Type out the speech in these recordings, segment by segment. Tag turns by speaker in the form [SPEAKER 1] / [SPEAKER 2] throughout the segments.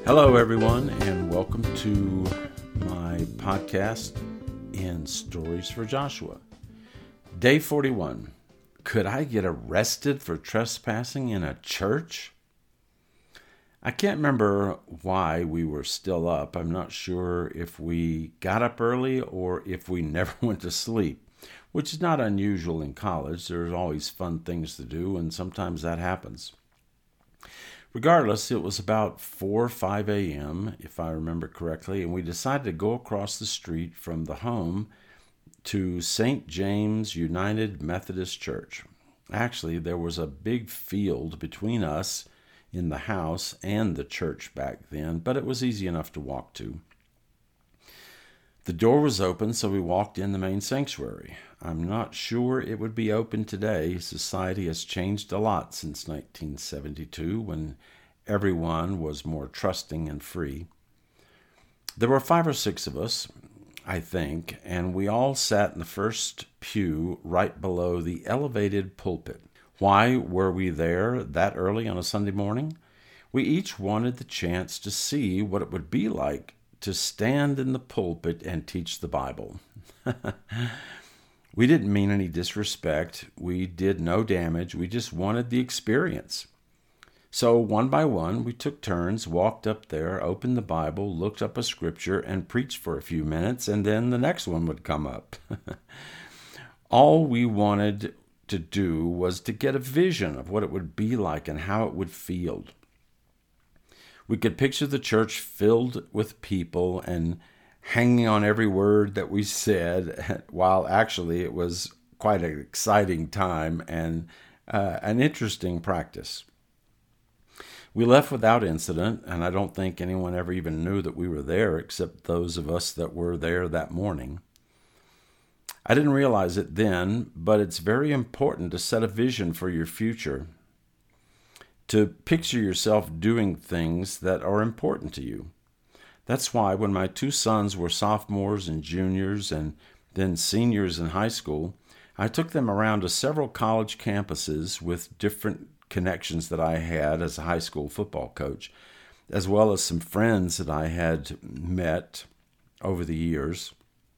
[SPEAKER 1] Hello, everyone, and welcome to my podcast in Stories for Joshua. Day 41. Could I get arrested for trespassing in a church? I can't remember why we were still up. I'm not sure if we got up early or if we never went to sleep, which is not unusual in college. There's always fun things to do, and sometimes that happens. Regardless, it was about 4 or 5 a.m., if I remember correctly, and we decided to go across the street from the home to St. James United Methodist Church. Actually, there was a big field between us in the house and the church back then, but it was easy enough to walk to. The door was open, so we walked in the main sanctuary. I'm not sure it would be open today. Society has changed a lot since 1972, when everyone was more trusting and free. There were 5 or 6 of us, I think, and we all sat in the first pew right below the elevated pulpit. Why were we there that early on a Sunday morning? We each wanted the chance to see what it would be like to stand in the pulpit and teach the Bible. We didn't mean any disrespect. We did no damage. We just wanted the experience. So one by one, we took turns, walked up there, opened the Bible, looked up a scripture, and preached for a few minutes, and then the next one would come up. All we wanted to do was to get a vision of what it would be like and how it would feel. We could picture the church filled with people and hanging on every word that we said, while actually it was quite an exciting time and an interesting practice. We left without incident, and I don't think anyone ever even knew that we were there except those of us that were there that morning. I didn't realize it then, but it's very important to set a vision for your future, to picture yourself doing things that are important to you. That's why when my 2 sons were sophomores and juniors and then seniors in high school, I took them around to several college campuses with different connections that I had as a high school football coach, as well as some friends that I had met over the years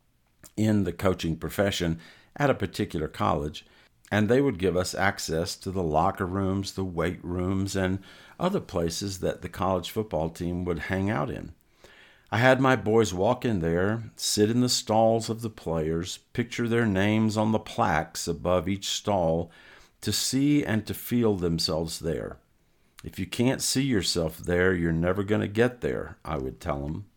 [SPEAKER 1] in the coaching profession at a particular college. And they would give us access to the locker rooms, the weight rooms, and other places that the college football team would hang out in. I had my boys walk in there, sit in the stalls of the players, picture their names on the plaques above each stall, to see and to feel themselves there. If you can't see yourself there, you're never going to get there, I would tell them.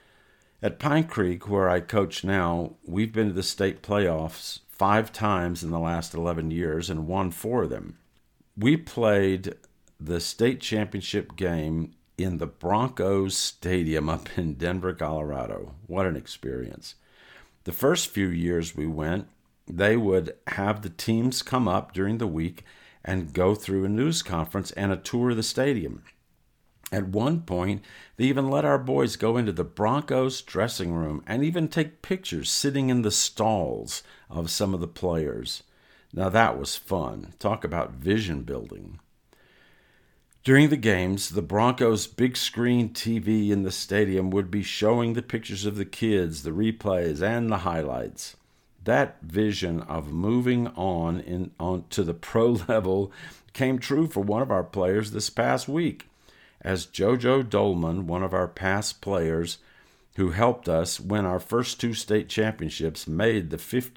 [SPEAKER 1] At Pine Creek, where I coach now, we've been to the state playoffs 5 times in the last 11 years and won 4 of them. We played the state championship game in the Broncos Stadium up in Denver, Colorado. What an experience. The first few years we went, they would have the teams come up during the week and go through a news conference and a tour of the stadium. At one point, they even let our boys go into the Broncos dressing room and even take pictures sitting in the stalls of some of the players. Now that was fun. Talk about vision building. During the games, the Broncos' big screen TV in the stadium would be showing the pictures of the kids, the replays, and the highlights. That vision of moving on to the pro level came true for one of our players this past week, as JoJo Dolman, one of our past players who helped us win our first 2 state championships, made the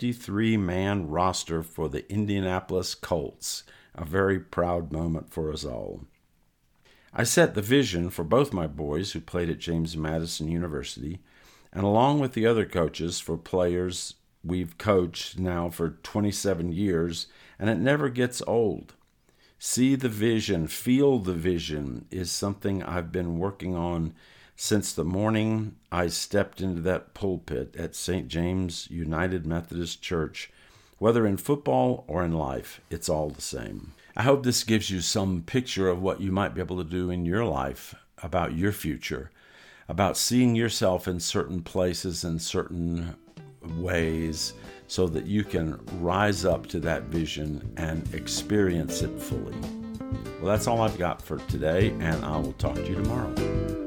[SPEAKER 1] 53-man roster for the Indianapolis Colts, a very proud moment for us all. I set the vision for both my boys who played at James Madison University, and along with the other coaches for players we've coached now for 27 years, and it never gets old. See the vision, feel the vision is something I've been working on since the morning I stepped into that pulpit at St. James United Methodist Church. Whether in football or in life, it's all the same. I hope this gives you some picture of what you might be able to do in your life, about your future, about seeing yourself in certain places and certain ways so that you can rise up to that vision and experience it fully. Well, that's all I've got for today, and I will talk to you tomorrow.